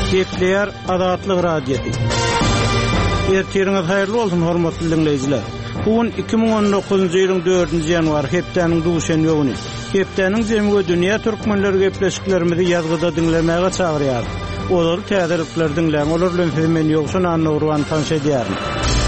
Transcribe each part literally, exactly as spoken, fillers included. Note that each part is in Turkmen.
Kepler Adatlyk radiosu. Ertiriniz hayırlı olsun hormatly dinleyijiler. Bugün iki bin on dokuzuncu ýylyň dördünji ýanwary hepdeniň duşan ýöwüni. Hepdeniň jemgy dünýä türkmenleri gepleşiklerimizi ýazgyda dinlemäge çagyrýar. Olar täzelikler dinleň, olar bilen hemen ýoksun anlawran tanış edýär.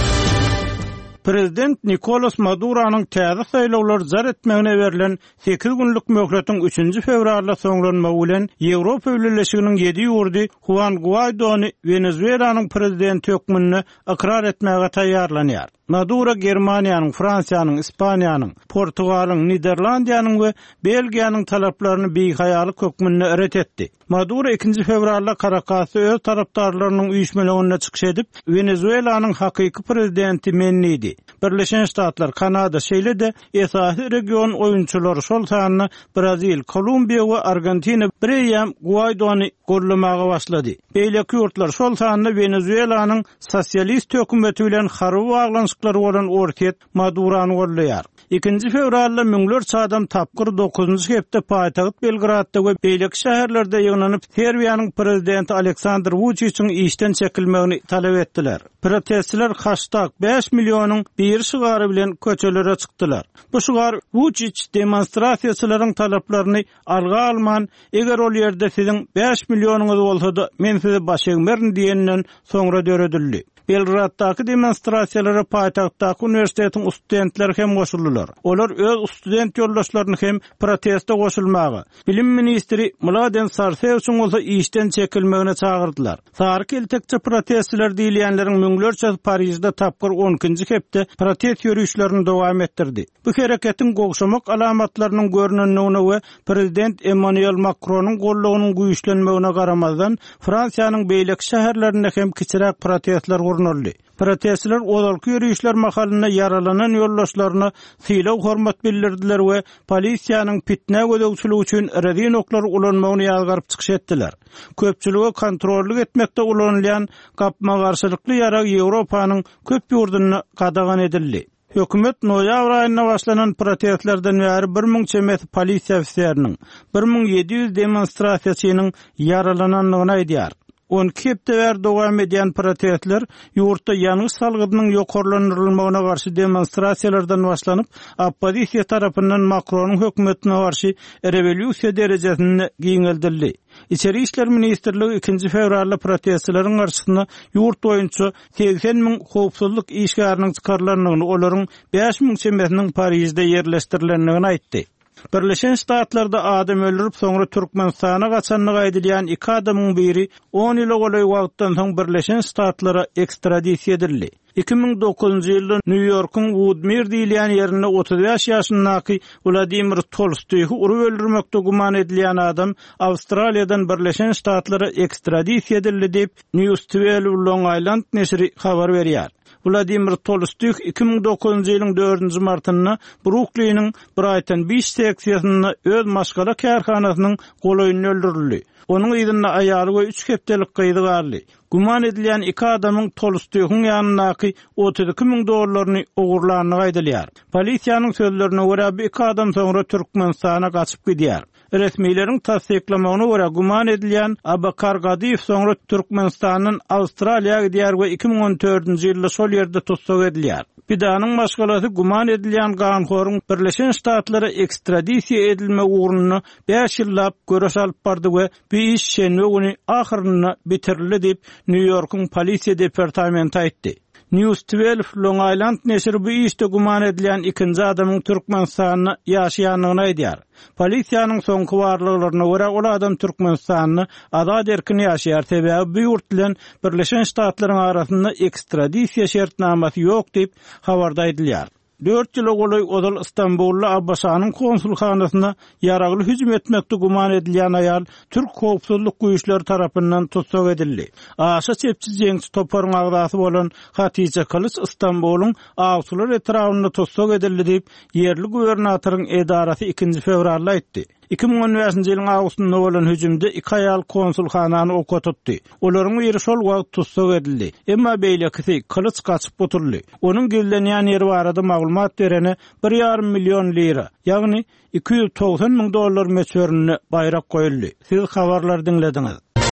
Prezident Nicolas Maduro'nun täze saýlawlar zar etmegine berilen sekiz günlük möhletin üçünji fevralda soňlanmagy bilen Ýewropa Birleşiginiň ýedi ýurdy Juan Guaidóny Venezuelanyň prezidenti hökmüne ikrar etmäge taýýarlanýar. Maduro Germaniýanyň, Fransiýanyň, Ispaniýanyň, Portugalyň, Niderlandiýanyň we Belgiýanyň talaplaryny beýhaýalyk hökmüne ret etdi. Maduro ikinji fevralda Caracas'a öz tarapdarlarynyň üýşmelegiне çykyş edip Venezuelanyň hakyky prezidenti mennidi. Birleşen Ştatlar, Kanada şeýle-de esasy region oýunçylary şol sanyny Brazil, Kolumbiýa we Argentina birem Guaidóny gollamaga başlady. Beýleki ýurtlar şol sanyny Venezuelanyň sosialist hökümeti bilen harby baglanşyklary bolan orket Madurony gollaýar. ikinji fevralda müňlerçe adam tapgyr dokuzunji hepde paýtagyt Belgradda we beýleki şäherlerde ýygnanyp Serbiýanyň prezidenti Aleksandr Vučićiň işden çekilmegini talap etdiler. Protestçiler hashtag beş milyonyň bir şygary bilen köçelere çykdylar. Bu şygar Vučić demonstrasiýaçylaryň talaplaryny alga alman, eger ol ýerde siziň beş milyonyňyz bolsa-da men sizi baş egmerin diýenden soňra döredildi. Belgraddaky demonstrasiýalara paýtagtdaky uniwersitetiň studentleri hem goşuldylar. Olar öz student ýoldaşlaryny hem protestde goşulmagy, bilim ministri Mladen Sarseviçiň bolsa işden çekilmegine çagyrdylar. Saryk eltekçe protestçiler diýilýänleriň müňlerçe Parisde tapgyr on ikinji hepde protest ýürüýüşlerini dowam etdirdi. Bu hereketiň gogşamak alamatlarynyň görnenligine we prezident Emmanuel Macronyň gollagynyň güýçlenmegine garamazdan Fransiýanyň beýleki şäherlerinde hem kiçirek protestler gornuldy. Protestçiler olalky ýürüýüşler mahalyna yaralanan ýoldaşlaryna sylaw hormat bildirdiler we polisiýanyň pitne gödөгçüligi üçin redin oklary ulanmagyny ýazgaryp çykyş etdiler. Köpçüligi kontrolly etmekde ulanýan gapma garşylykly ýara Ýewropanyň köp ýurduny gadagan edildi. Hökümet noýabr aýyna başlanan protestlerden bäri bir müň çemet polisiýa ofisiýeriniň, bir müň ýedi ýüz demonstrasiýaçynyň yaralananlygyny aýdýar. On kepde wer dowam edýän protestler ýurtda ýanyş salgynyň ýokarlandyrylmagyna garşy demonstrasiýalardan başlanyp, oppozisiýa tarapyndan Macronyň hökümetine garşy rewolýusiýa derejesine giňeldildi. İçeri işler Ministrligi ikinji fevralda protestçilerin garşysyna ýurt boýunça seksen miň howpsuzlyk işgäriniň çykarylanyny, olaryň beş miň çemetiniň Parisde ýerleşdirilenligini aýtdy. Birleşen Ştatlarda adam öldürüp soňra Türkmenistana gaçanlygy aýdylýan iki adamyň biri on ýyl goly wagtdan soň Birleşen Ştatlara ekstradisiýa edildi. iki bin dokuzunji ýylda New Yorkyň Woodmere diýilýän ýerine otuz beş ýaşyndaky Vladimir Tolstoýy urup öldürmekde guman edilýän adam Awstraliýadan Birleşen Ştatlara ekstradisiýa edildi diýip News twelve Long Island neşri habar berýär. Vladimir Tolstoy iki bin dokuzunji ýylyň dördünji martyna Brooklyn'ň Brighton Beach seksiýasyna öz maşgala kärhanasynyň golaýyny öldürildi. Onun ýygyna aýaly we üç hepdelik gyýdy garly. Guman edilýän iki adamyň Tolstoýyň ýanynaky otuz iki miň dollaryny ogurlanyny aýdylýar. Polisiýanyň sözlerine görä bu iki adam soňra Türkmenistana gaçyp gidýär. Resmiýlerin tasdiklamagyna görä guman edilýän Abakar Gadiýew soňra Türkmenistanyň Awstraliýaga gidýär we iki bin on dördünji ýylda şol ýerde tutsak edilýär. Bidanyň maşgalasy guman edilýän ganhoryň Birleşen Ştatlara ekstradisiýa edilme uğruna beş ýyllap görüş alyp bardy we bu iş şenbe güni ahyrynda bitirildi diýip New Yorkyň polisiýa departamenti aýtdy. News twelve Long Island neşri bu işde guman edilen ikinci adamın Türkmenistan'ı yaşayanlığına aýdýar. Polisiýanyň soňky warlyklaryna görä ol adam Türkmenistanyny azad erkin ýaşaýar, sebäbi bu ýurt bilen Birleşen Ştatlaryň arasynda ekstradisiýa şertnamasy ýok diýip habarda aýdylýar. dört ýyl goly Odal Istanbulda Abbasanyň konsulxanasyna ýaragly hüjüm etmekde guman edilýän aýal Türk howpsuzlyk güýçleri tarapyndan tutsak edildi. Aşa çepçi jeňçi toparyň agdasy bolan Hatice Kılıç Istanbul'un awsular etrafynda tutsak edildi diýip ýerli gubernatoriň edarasy ikinji fevralda aýtdy. iki bin on beşinji ýylyň awgustynda bolan hüjümde iki aýal konsulxanany oka tutdy. Olaryň biri şol wagt tutsak edildi. Emma beýlekisi Kılıç gaçyp oturdy. Onuň gizlenýän ýeri barada maglumat berene bir ýarym million lira, ýagny iki ýüz doksan miň dollar meçörüne bayrak goýuldy. Siz habarlar dinlediňiz.